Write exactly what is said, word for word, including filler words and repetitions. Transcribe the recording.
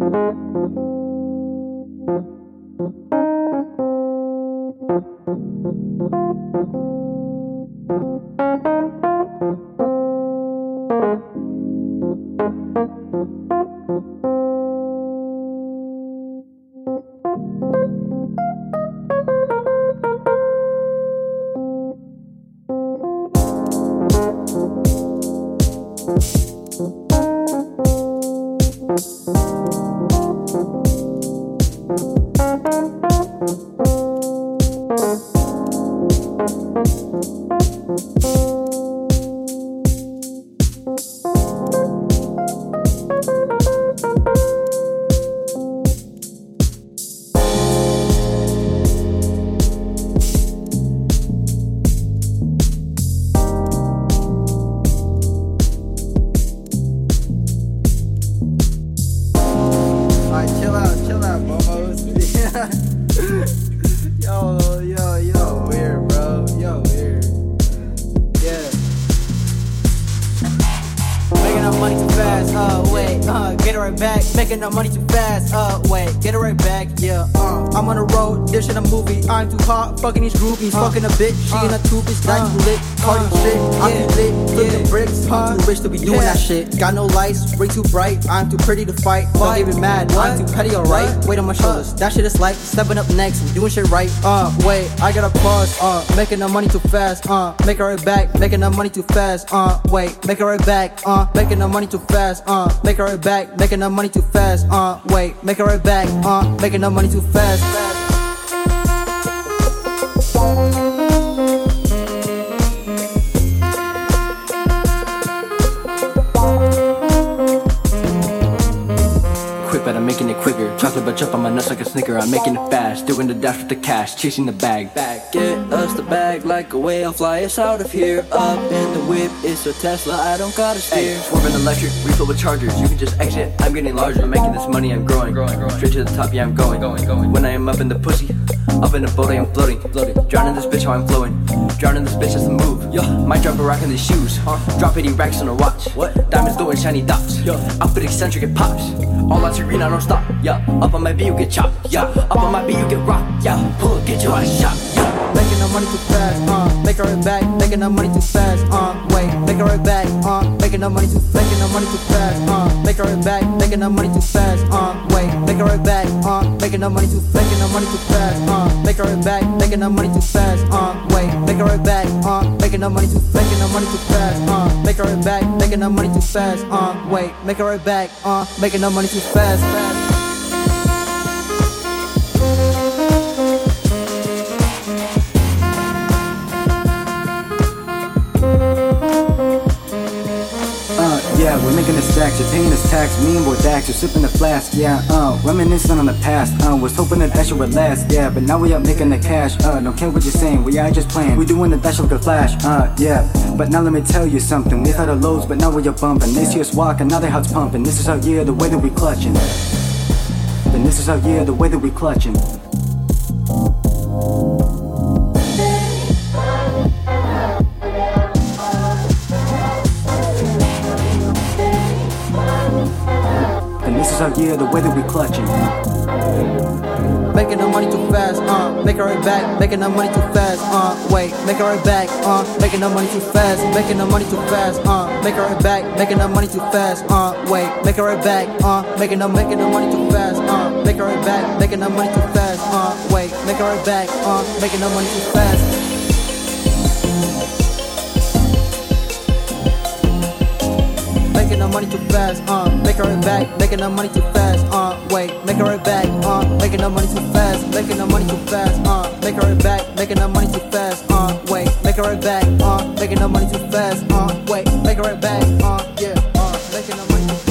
Yo, yo, yo, weird, bro. Yo, weird. Yeah. Making up money too fast, uh, wait, uh, get it right back. Making up money too fast, uh, wait, get it right back, yeah, uh. I'm on the road, this shit a movie. I'm too hot, fucking these groupies, uh, fucking a bitch. She uh, in a two bitch, that uh, lit, party uh, shit. I'm yeah, too lit, flipping yeah, bricks. Uh, I'm too rich to be doing yeah. that shit. Got no lights, ring too bright. I'm too pretty to fight. Don't get me mad, what? I'm too petty, alright. Weight on my shoulders, uh, that shit is like stepping up next. We doing shit right, uh, wait, I gotta pause, uh, making up money too fast, uh, make it right back. Making up money too fast, uh, wait, make it right back, uh, making up money too fast, uh, make it right back. Making up money too fast, uh, wait, make it right back, uh, making up money too fast. Quick, but I'm making it quicker. Chocolate but jump on my nuts like a snicker. I'm making it fast, doing the dash with the cash, chasing the bag. Bag, get us the bag like a whale, fly us out of here. Up in the whip, it's a Tesla, I don't gotta steer. Hey, swerving electric, refill with chargers. You can just exit, I'm getting larger. I'm making this money, I'm growing, growing, growing. Straight to the top, yeah, I'm going, going, going. When I am up in the pussy, up in the boat, I am floating, floating. Drowning this bitch, how I'm flowing. Drowning this bitch, that's the move. Yo, might drop a rack in the shoes. Huh? Drop eighty racks on her watch. What? Diamonds glowing, shiny dots. Yo, outfit eccentric, it pops. All out to green, I don't stop. Yeah, up on my beat, you get chopped. Yeah, up on my beat, you get rocked. Yeah, pull it, get your ass shot. Yeah. Making up money too fast, uh, make it right back. Making up money too fast, uh, wait, make it right back, uh, making up money too, making up money too fast, uh, make it right back. Making up money too fast, uh, wait, make it right back, uh, making up money too, making up money too fast, uh, make it right back. Making up money too fast, uh, wait, make it right back, uh, making up money too, making up money too fast, uh, make it right back. Making up money too fast, uh, wait, make it right back, uh, making up money too fast, fast. Yeah, we're making the stacks, you're paying us tax. Me and boy Dax, you're sipping the flask. Yeah, uh, reminiscing on the past. Uh, was hoping that that shit would last. Yeah, but now we out making the cash. Uh, don't care what you're saying, we are just playing. We doing the dash like a flash. Uh, yeah, but now let me tell you something. We've had our lows, but now we're bumping. They see us walking, now their hearts pumping. This is our year, the way that we clutching. Then this is our year, the way that we clutching. This is our year, the way that we clutching. Making up money too fast, uh, make it right back. Making up money too fast, uh, wait, make it right back, uh, making up money too fast. Making up money too fast, uh, make it right back. Making up money too fast, uh, wait, make it right back, uh, making up, making up money too fast, uh, make it right back. Making up money too fast, uh, wait, make it right back, uh, making up money too fast. Making up money too fast, uh, make it right back. Making up money too fast, uh, wait, make it right back, uh, making up money too fast. Making up money too fast, uh, make it right back. Making up money too fast, uh, wait, make it right back, uh, making up money too fast, uh, wait, make it right back, uh, yeah, uh, making up money too fast.